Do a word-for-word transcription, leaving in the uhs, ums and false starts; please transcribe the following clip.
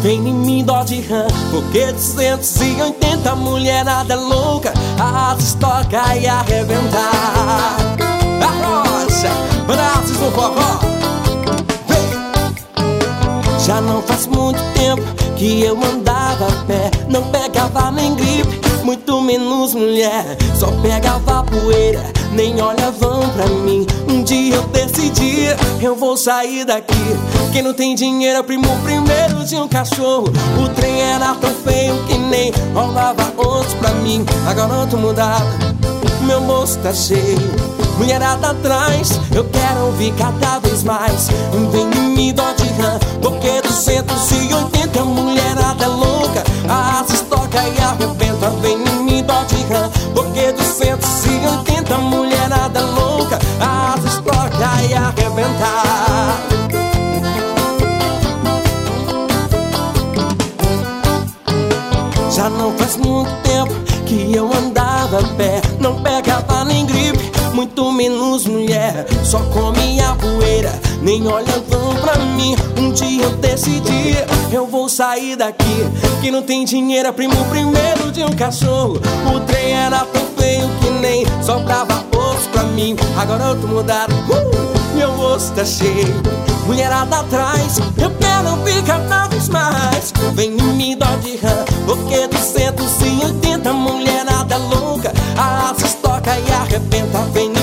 vem em mim, Dodge Ram, porque duzentos e oitenta mulherada louca, a asa estoca e arrebentar. A rocha, braços no forró. Já não faz muito tempo que eu andava a pé, não pegava nem gripe, muito menos mulher. Só pegava poeira, nem olhavam pra mim. Um dia eu decidi, eu vou sair daqui. Quem não tem dinheiro é o primo primeiro de um cachorro. O trem era tão feio que nem rolava outros pra mim. Agora eu tô mudado, meu bolso tá cheio, mulherada atrás, eu quero ouvir cada vez mais. Vem em mim, Dodge Ram, porque duzentos e oitenta mulherada louca, a asa estoca e arrebenta. Vem em mim, Dodge Ram, porque duzentos e oitenta mulherada louca, a asa estoca e arrebenta. Já não faz muito tempo que eu andava a pé, não pegava nem gripe, muito menos mulher. Só comia poeira, nem olhavam pra mim. Um dia eu decidi, eu vou sair daqui. Quem não tem dinheiro é primo primeiro de um cachorro. O trem era tão feio que nem sobrava osso pra mim. Agora eu tô mudado, uh, meu osso tá cheio, mulherada atrás, eu quero ouvir cada vez mais. Vem em mim, Dodge Ram, porque duzentos e oitenta mulherada louca, a asa estoca e arrebenta. Vem